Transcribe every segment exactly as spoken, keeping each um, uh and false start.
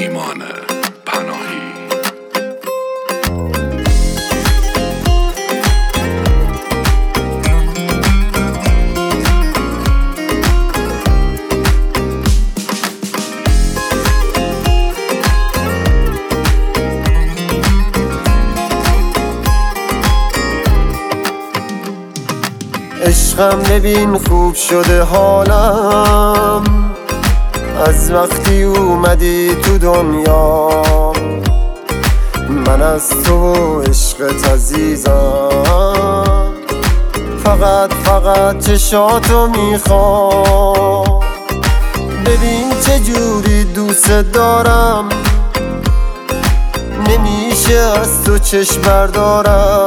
ایمان پناهی. عشقم ببین خوب شده حالم از وقتی اومدی تو دنیا. من از تو و عشقت عزیزم، فقط فقط چشاتو میخوام. ببین چجوری دوست دارم، نمیشه از تو چشم بردارم.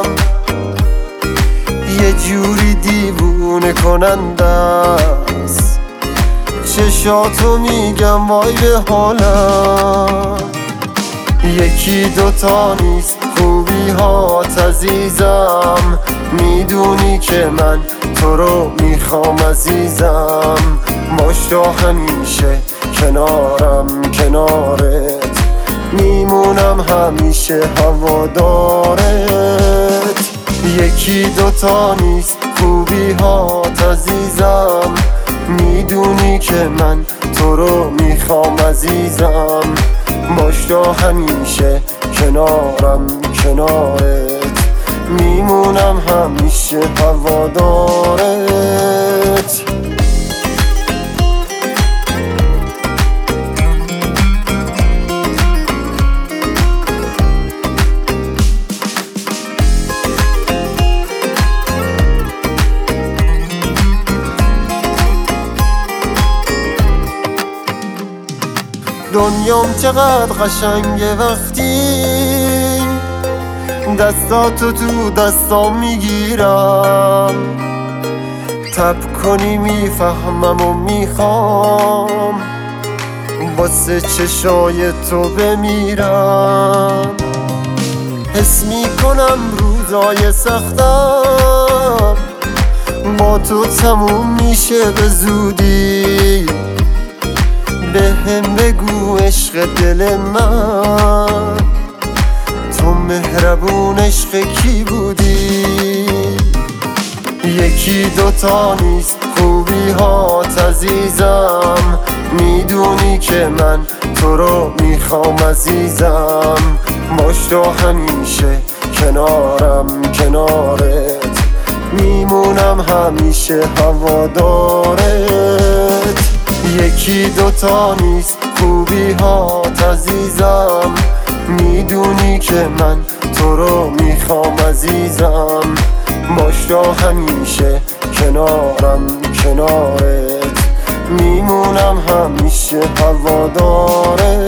یه جوری دیوونه کننده است، چشاتو میگم وای به حالم. یکی دوتا نیست خوبی هات عزیزم، میدونی که من تو رو میخوام عزیزم. باش تا همیشه کنارم کنارت، میمونم همیشه هوادارت. یکی دوتا نیست خوبی هات عزیزم، میدونی که من تو رو میخوام عزیزم. باش تا همیشه کنارم کنارت، میمونم همیشه هوادارت. دنیام چقدر قشنگه وقتی دستاتو تو دستام میگیرم. تب کنی میفهمم و میخوام واسه چشای تو بمیرم. حس میکنم روزای سختم با تو تموم میشه به زودی. به هم بگو عشق دل من، تو مهربون عشق کی بودی؟ یکی دوتا نیست خوبی هات عزیزم، میدونی که من تو رو میخوام عزیزم. باش تا همیشه کنارم کنارت، میمونم همیشه هوادارت. یکی دوتا نیست خوبی هات عزیزم، میدونی که من تو رو میخوام عزیزم. باش تا همیشه کنارم کنارت، میمونم همیشه هوادارت.